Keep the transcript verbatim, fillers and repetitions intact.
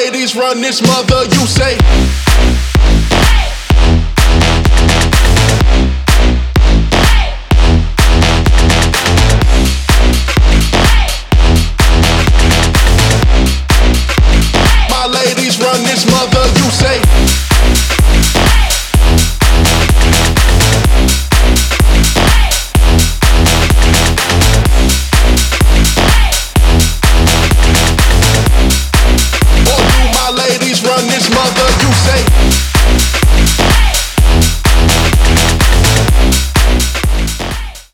ladies run this mother, you say. My ladies run this mother.